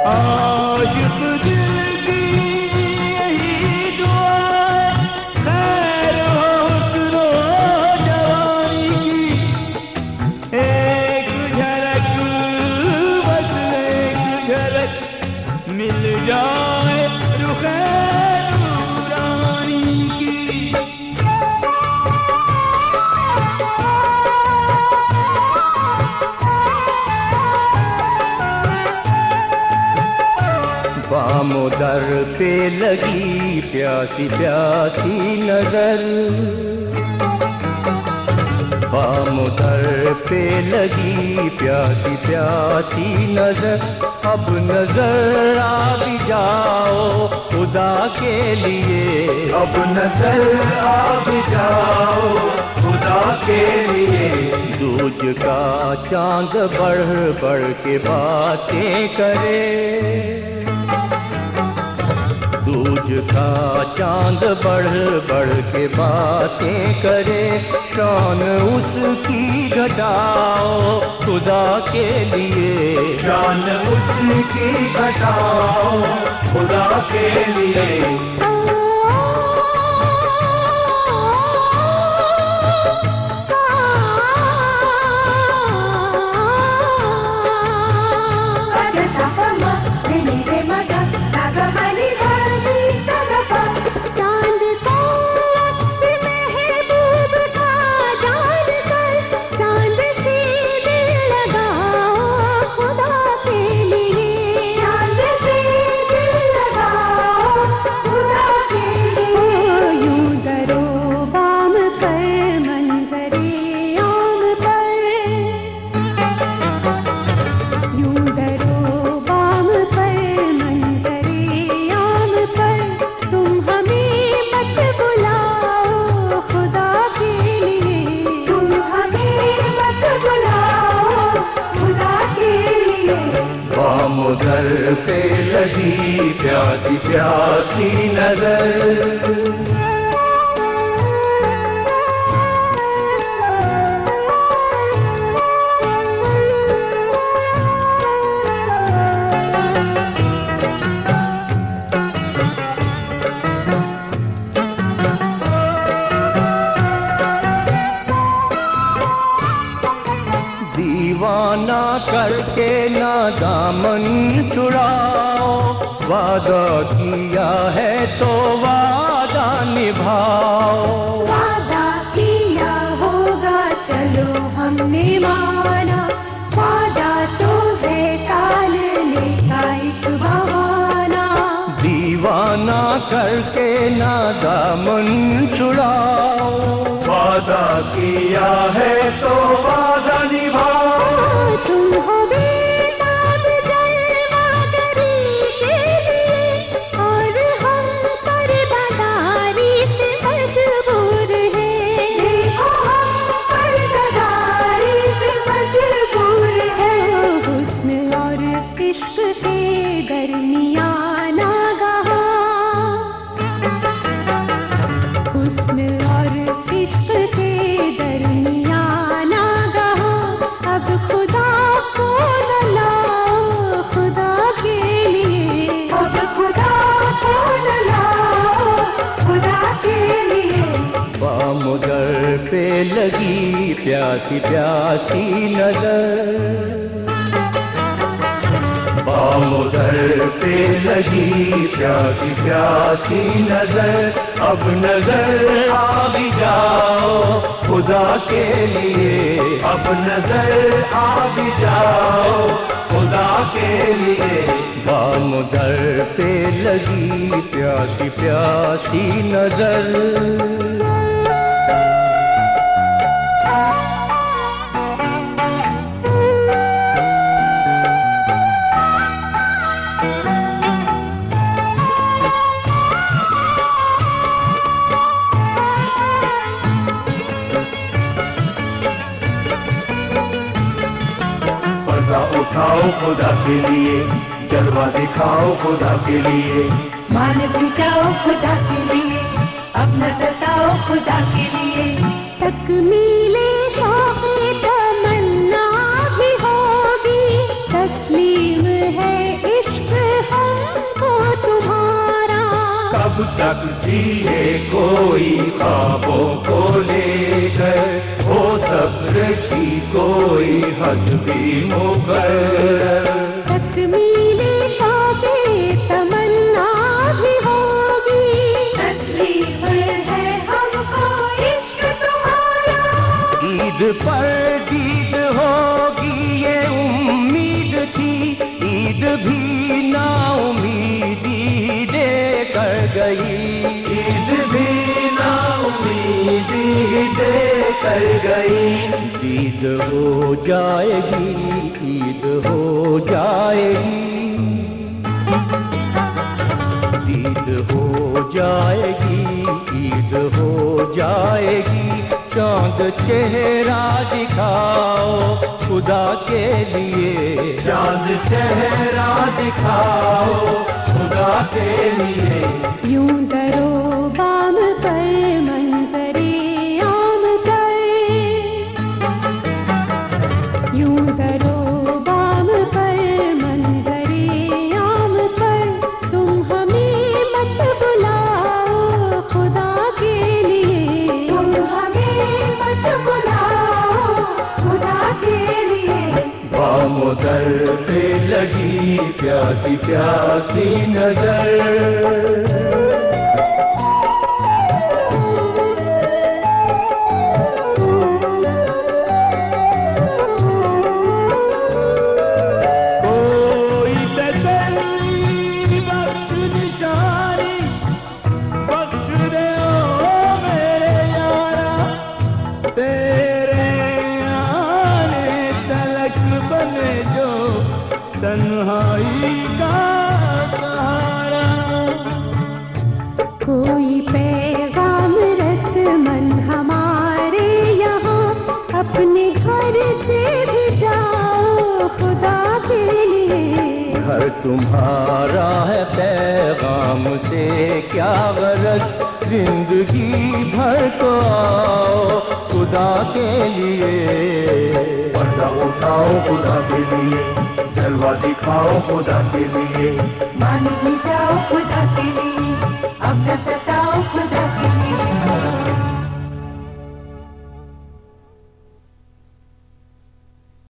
आशिक दिल की यही दुआ है, खैर हो हुस्न जवानी की। एक झलक, बस एक झलक मिल जाए रुखे नूरानी की। बामो दर पे लगी प्यासी प्यासी नजर, बामो दर पे लगी प्यासी प्यासी नजर। अब नजर आ भी जाओ खुदा के लिए, अब नजर आ भी जाओ खुदा के लिए। दूज का चांद बढ़ बढ़ के बातें करे, दूज का चांद बढ़ बढ़ के बातें करे। शान उसकी घटाओ खुदा के लिए, शान उसकी घटाओ खुदा के लिए। दर पे लगी प्यासी प्यासी नजर। दीवाना करके ना दामन छुड़ाओ, वादा किया है तो वादा निभाओ। वादा किया होगा चलो हमने माना, वादा तो है टालने का एक बहाना। दीवाना करके ना दामन छुड़ाओ, वादा किया है तो वादा निभाओ। तुम हो बेताब जलवागरी के लिए, और हम पर्दादारी से मजबूर हैं। देखो हम पर्दादारी से मजबूर हैं। हुस्न और इश्क के दरमियान नागहा, हुस्न और इश्क के दरमियान नागहा। अब खुदा को न लाओ खुदा के लिए, अब खुदा को न लाओ खुदा के लिए। बामो दर पे लगी प्यासी प्यासी नजर, बामो दर पे लगी प्यासी प्यासी नजर। अब नजर आ भी जाओ खुदा के लिए, अब नजर आ भी जाओ खुदा के लिए। बामो दर पे लगी प्यासी प्यासी नजर। उठाओ खुदा के लिए, जलवा दिखाओ खुदा के लिए। मान भी जाओ खुदा के लिए, अब न सताओ खुदा के लिए। तकमीले शौक़े तमन्ना भी होगी, तस्लीम है इश्क तक जिए कोई ख्वाबों को लेकर, हो सब्र की कोई हद भी मुकर्रर। तकमीले शौक़े तमन्ना भी होगी, तस्लीम है हमको इश्क तुम्हारा। ईद पर दीद होगी ये उम्मीद थी, ईद भी ना उम्मीदी दे कर गई, ईद भी ना उम्मीदी दे कर गई। ईद हो जाएगी, ईद हो जाएगी, ईद हो जाएगी, ईद हो जाएगी। चांद चेहरा दिखाओ खुदा के लिए, चांद चेहरा दिखाओ खुदा के लिए। यूं दरो बाम पर मंजरे आम कर, यूं दरो बाम पर मंजरे आम कर। तुम हमें मत बुलाओ खुदा के लिए, तुम हमें मत बुलाओ खुदा के लिए। बामुदर पे लगी प्यासी प्यासी नजर, तन्हाई का सहारा। कोई पैगाम रस्मन हमारे यहाँ, अपने घर से भी जाओ खुदा के लिए। घर तुम्हारा है पैगाम से क्या गरज, जिंदगी भर को आओ खुदा के लिए। पर्दा उठाओ खुदा के लिए, जलवा दिखाओ खुदा के लिए, मान भी जाओ खुदा